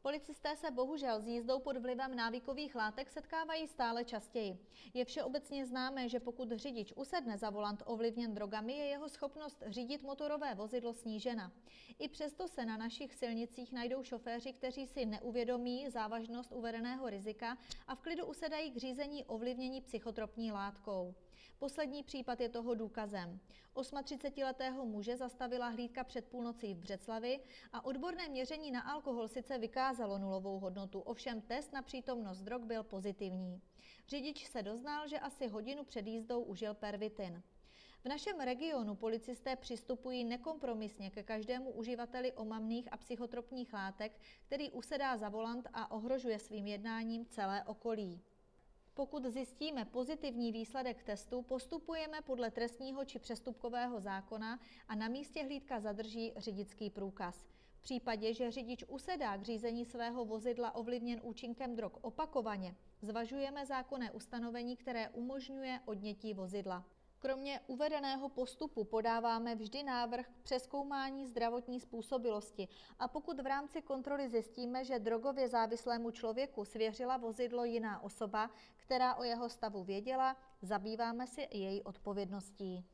Policisté se bohužel s jízdou pod vlivem návykových látek setkávají stále častěji. Je všeobecně známé, že pokud řidič usedne za volant ovlivněn drogami, je jeho schopnost řídit motorové vozidlo snížena. I přesto se na našich silnicích najdou šoféři, kteří si neuvědomí závažnost uvedeného rizika a v klidu usedají k řízení ovlivnění psychotropní látkou. Poslední případ je toho důkazem. 38letého muže zastavila hlídka před půlnocí v Břeclavi a odborné měření na alkohol sice vykázalo nulovou hodnotu, ovšem test na přítomnost drog byl pozitivní. Řidič se doznal, že asi hodinu před jízdou užil pervitin. V našem regionu policisté přistupují nekompromisně ke každému uživateli omamných a psychotropních látek, který usedá za volant a ohrožuje svým jednáním celé okolí. Pokud zjistíme pozitivní výsledek testu, postupujeme podle trestního či přestupkového zákona a na místě hlídka zadrží řidičský průkaz. V případě, že řidič usedá k řízení svého vozidla ovlivněn účinkem drog opakovaně, zvažujeme zákonné ustanovení, které umožňuje odnětí vozidla. Kromě uvedeného postupu podáváme vždy návrh k přezkoumání zdravotní způsobilosti a pokud v rámci kontroly zjistíme, že drogově závislému člověku svěřila vozidlo jiná osoba, která o jeho stavu věděla, zabýváme se její odpovědností.